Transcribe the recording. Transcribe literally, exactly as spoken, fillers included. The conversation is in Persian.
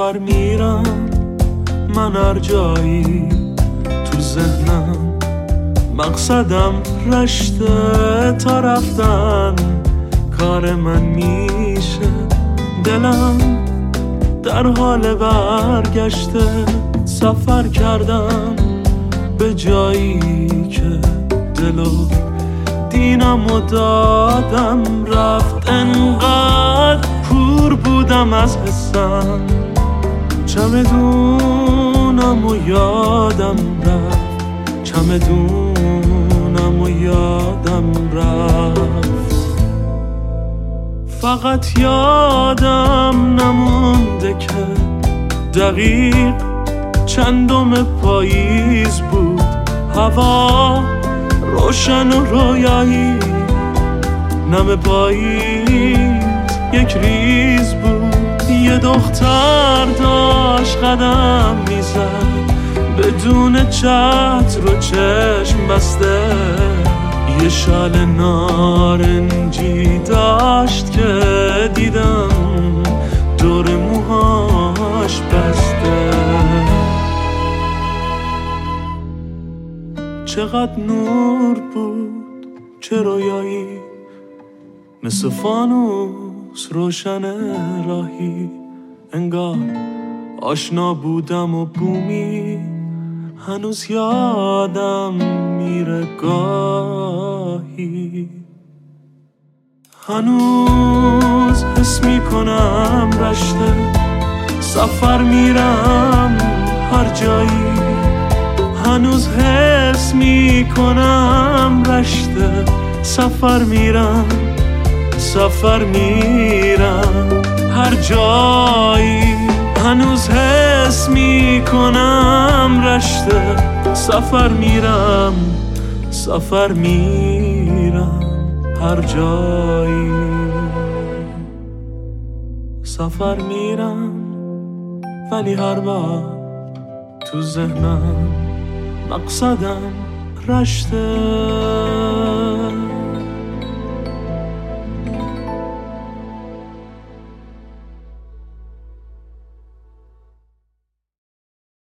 سفر میرم من هر جایی تو ذهنم، مقصدم رشته تا رفتن کار من میشه. دلم در حال برگشته، سفر کردم به جایی که دلو دینم و دادم رفت. انقدر پور بودم از حسم، چمدونم و یادم رفت، چمدونم و یادم رفت. فقط یادم نمونده که دقیق چندم پاییز بود، هوا روشن و رویایی، نم پاییز یک ریز بود. یه دختر داشت قدم میزد بدون چتر و چشم بسته، یه شال نارنجی داشت که دیدم دور موهاش بسته. چقدر نور بود، چه رویایی، مثل فانوس روشن راهی. انگار آشنا بودم و بومی هنوز یادم میره گاهی. هنوز حس میکنم رشته، سفر میرم هر جایی. هنوز حس میکنم رشته، سفر میرم سفر میرم هر جایی. هنوز حس میکنم رشته، سفر میرم سفر میرم هر جایی. سفر میرم ولی هر بار تو ذهنم مقصدم رشته.